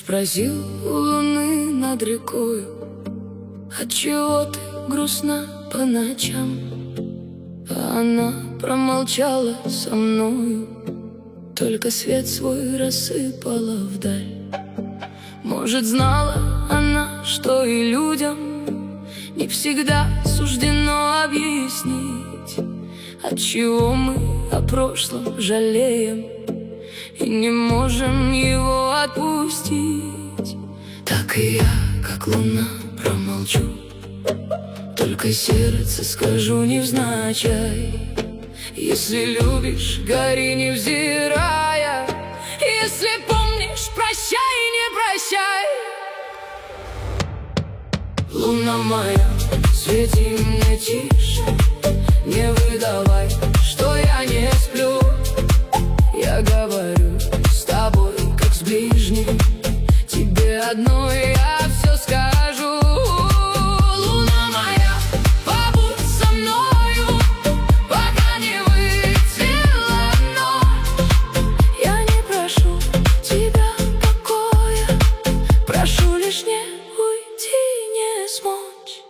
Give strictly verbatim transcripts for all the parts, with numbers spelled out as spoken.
спросил у луны над рекою: отчего ты грустна по ночам? А она промолчала со мною, только свет свой рассыпала вдаль. Может, знала она, что и людям не всегда суждено объяснить, отчего мы о прошлом жалеем и не можем его отпустить. Так и я, как луна, промолчу, только сердце скажу невзначай. Если любишь, гори невзирая, если помнишь, прощай, не прощай. Луна моя, свети мне тише, не выдавай, что я не сплю. Я говорю с тобой, как с ближним, тебе одной я все скажу. Луна моя, побудь со мною, пока не выцвела ночь. Я не прошу тебя покоя, прошу лишь не уйти, не смочь.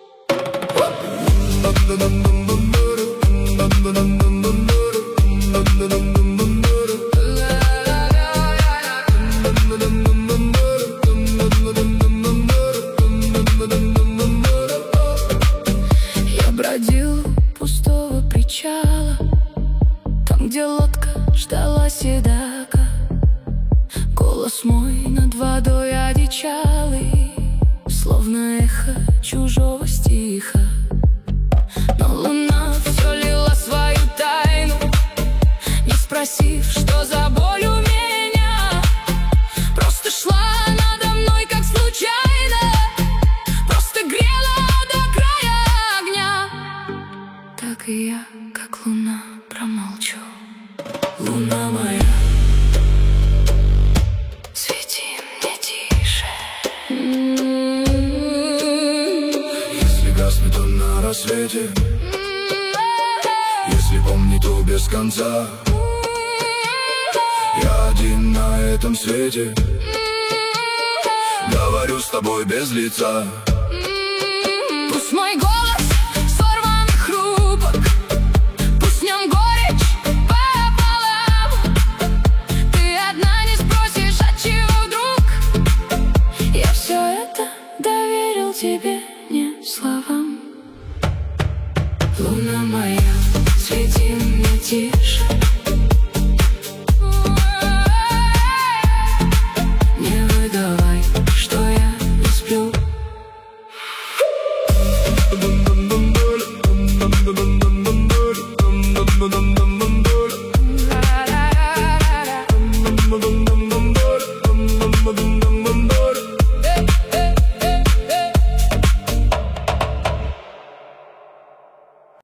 Я бродил у пустого причала, там, где лодка ждала седака. Голос мой над водой одичалый, словно эхо чужого стиха. Но луна все лила свою тайну, не спросив, что за боль у меня. Просто шла надо мной, как случайно, просто грела до края огня. Так и я, как луна, промолчу. Луна моя, свети мне тише. Если гаснет он на рассвете, если помнит, то без конца. Я один на этом свете, говорю с тобой без лица. Пусть мой голос сорван и хрупок, пусть в нем горечь пополам. Ты одна не спросишь, отчего вдруг я все это доверил тебе, не словам. Луна моя, свети мне тише.